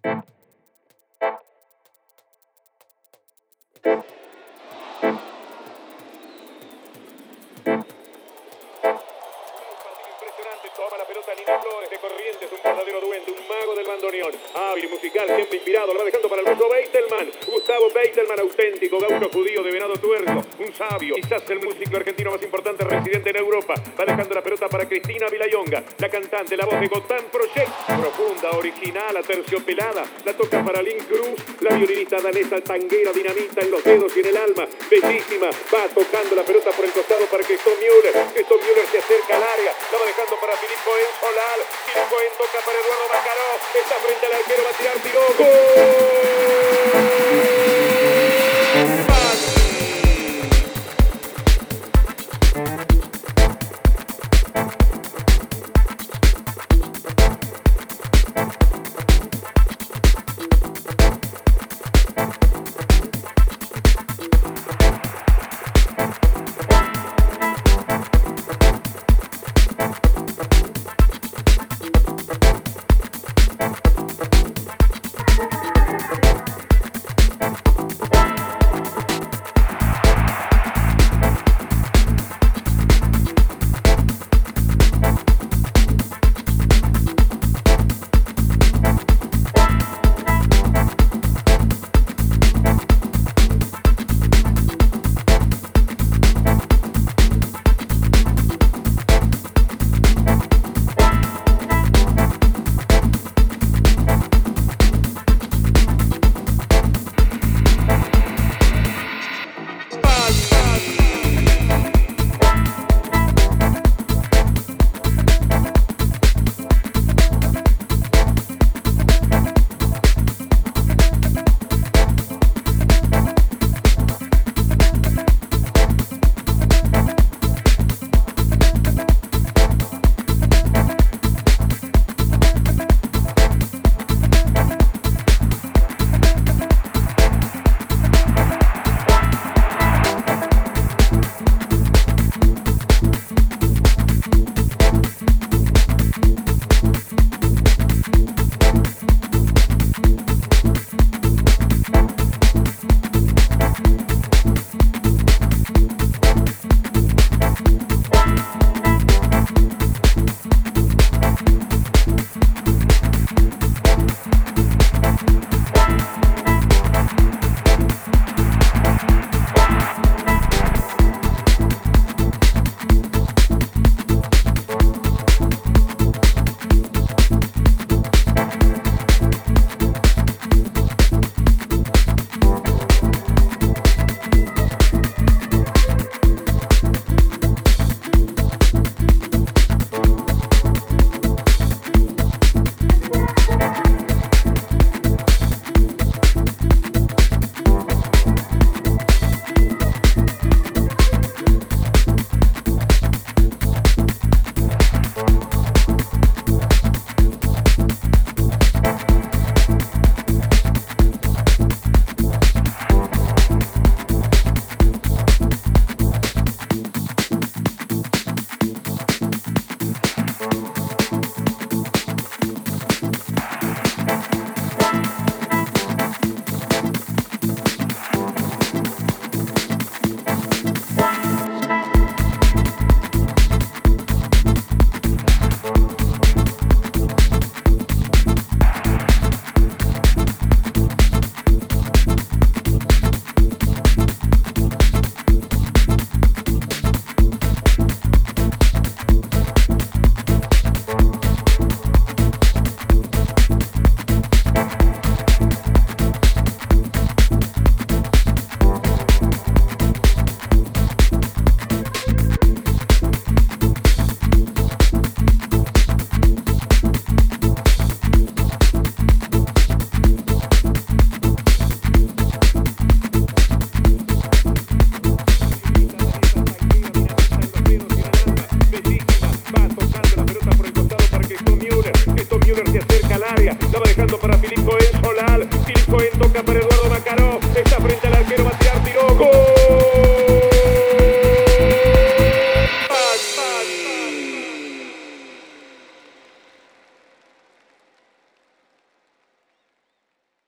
Toma la pelota Nino Flores de Corrientes, un verdadero duende, un mago del bandoneón. Hábil, musical, siempre inspirado, lo va dejando para el ruso Beitelman. Gustavo Beitelman, auténtico gaucho judío de Venado Tuerto, un sabio, quizás el músico argentino más importante residente en Europa. Va dejando la pelota para Cristina Vilayonga, la cantante, la voz de Gotán Project. Profunda, original, aterciopelada, la toca para Lynn Cruz, la violinista danesa tanguera, dinamita en los dedos y en el alma. Bellísima, va tocando la pelota por el costado para Christoph Müller. Christoph Müller se acerca al área, la va dejando para Filip Cohen Solal. Filip Cohen toca para Eduardo Macaró, está frente al arquero, va a tirar, tiró. ¡Gol!